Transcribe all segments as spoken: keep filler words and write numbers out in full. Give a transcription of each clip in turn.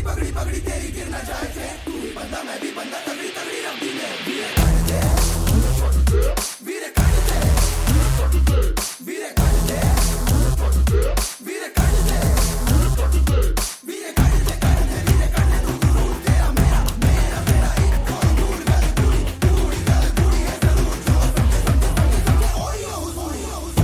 पगड़ी पगड़ी तेरी गिर न जाए थे तू ही बंदा मैं भी बंदा तगड़ी तगड़ी रब्बी में वीरे काट दे वीरे काट दे वीरे काट दे वीरे काट दे वीरे काट दे काट दे वीरे काट दे तू जरूर तेरा मेरा मेरा मेरा एक और दूर गल दूरी दूरी गल दूरी है जरूर जो समझे समझे समझे समझे ओए ओए ओए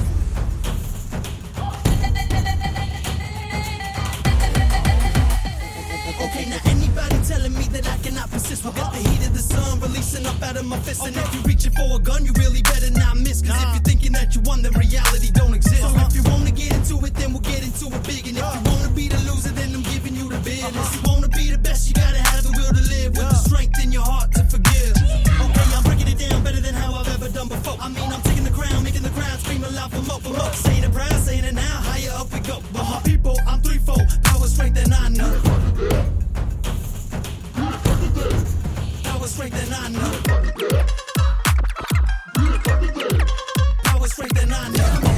Okay, now anybody telling me that I cannot persist will get the heat of the sun releasing up out of my fist. And if you're reaching for a gun, you really better not miss. Cause if you're thinking that you won, then reality don't exist. So if you wanna get into it, then we'll get into it big. And if you wanna be the loser, then I'm giving you the business. You wanna be the best, you gotta have the will to live with the strength in your heart to forgive. Okay, I'm breaking it down better than how I've ever done before. I mean, I'm taking the crown, making the crowd scream aloud for more, for more. Saying it proud, saying it now, higher up we go. But my people, I'm threefold, power, strength, and I know. Power, strength, and I know. Power, strength, and I know.